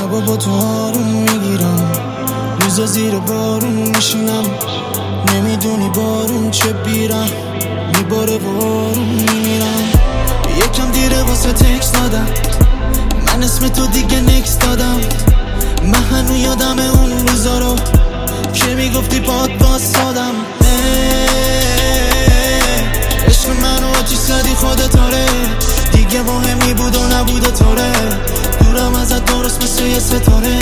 شبا با تو آروم میگیرم، روزا زیر بارون میشینم، نمیدونی بارون چه بیرم میباره و آروم میمیرم. یکم دیره واسه تکس دادم، من اسم تو دیگه نکس دادم. من هنو یادم اون روزا رو که میگفتی پاد باز سادم. عشق منو آتیش زدی خودت آره، دیگه مهمی بود و نبوده طوره، دورم ازت درست مثل یه ستاره.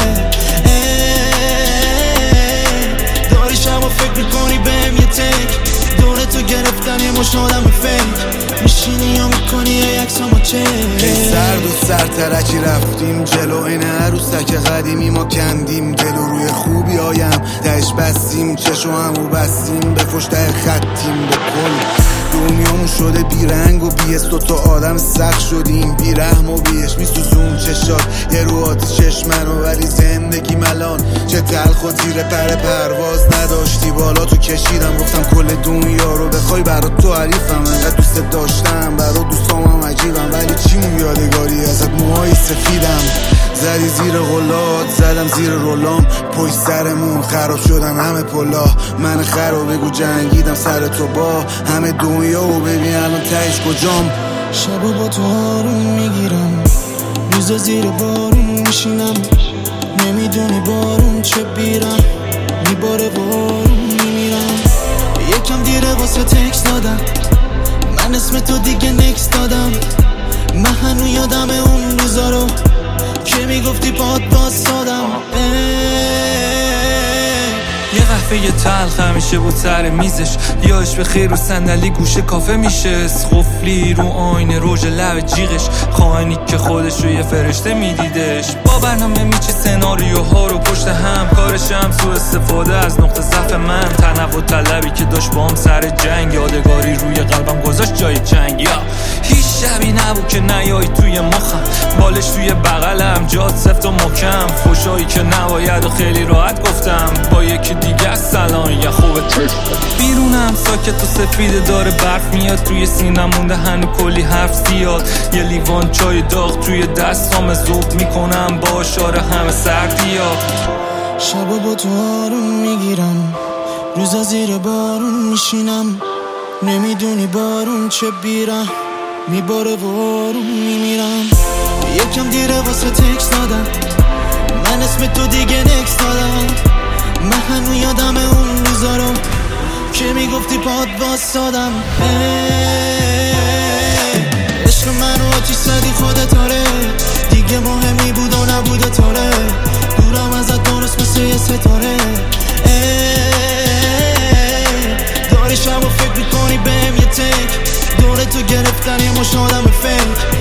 داری شب و فکر میکنی بهم یه تک، دور تو گرفتن یه مش آدم فیک، میشینی یا میکنی یه عکسامو چک. سرد و سرترکی رفتیم جلو، این عروسک قدیمی ما کندیم دل و روی خوبی هایم دهش بستیم، چشو همو بستیم به پشت خطیم. به کل دنیامون شده بیرنگ و بیست، دوتا آدم سخت شدیم بیرحم و بیش میسوزون چشات یه رو آتی چشمنو، ولی زندگی ملان چه تلخ و زیر پرواز نداشتی بالا تو کشیدم. گفتم کل دنیا رو بخوای برات تو حریفم، انقدر دوست داشتم برات دوستامم عجیبم، ولی چیمون یادگاری ازت موهای سفیدم. زدی زیر غلات زدم زیر رولام، پشت سرمون خراب شدن همه پلا، من خراب بگو جنگیدم سر تو با همه دنیا و ببین الان تهش کجام. شبا با تو آروم میگیرم، روزا زیر بارون میشینم، نمیدونی بارون چه بیرم میباره و آروم میمیرم. یکم دیره واسه تکس دادم، من اسم تو دیگه نکس دادم. من هنو یادم اون روزا رو که میگفتی پاد باز سادم. یه قهوه تلخ همیشه بود سر میزش، یاش به خیر و صندلی گوشه کافه میشه، خفلی رو آینه روژ لب جیغش، خائنی که خودش رو یه فرشته میدیدش، با برنامه میچه سناریوها رو پشت هم، کارش هم سو استفاده از نقطه ضعف من، تنوع طلبی که داشت با هم سر جنگ، یادگاری روی قلبم گذاشت جای جنگ. یا هیچ شبی نبود که نیایی توی مخم، بالش توی بغلم جات سفت و محکم، فوشایی که نباید و خیلی راحت گفتم با یکی دیگه سلام یا خوبه. بیرونم ساکت و سفیده داره برف میاد توی سینم مونده هنو کلی حرف زیاد، یه لیوان چای داغ توی دستام ذوب میکنم با اشاره همه سردی ها. شبا با تو آروم میگیرم، روزا زیر بارون میشینم، نمیدونی بارون چه بیرم میباره و آروم میمیرم. یکم دیره واسه تکس دادم، من اسم تو دیگه نکس دادم. من هنو یادم اون روزا رو که میگفتی پاد باز سادم. عشق منو آتیش زدی خودت آره، دیگه مهمی بود و نبوده طوره، دورم ازت درست مثل یه ستاره. داری شب و فکر میکنی بهم یه تک، دور تو گرفتن یه مش آدم فیک،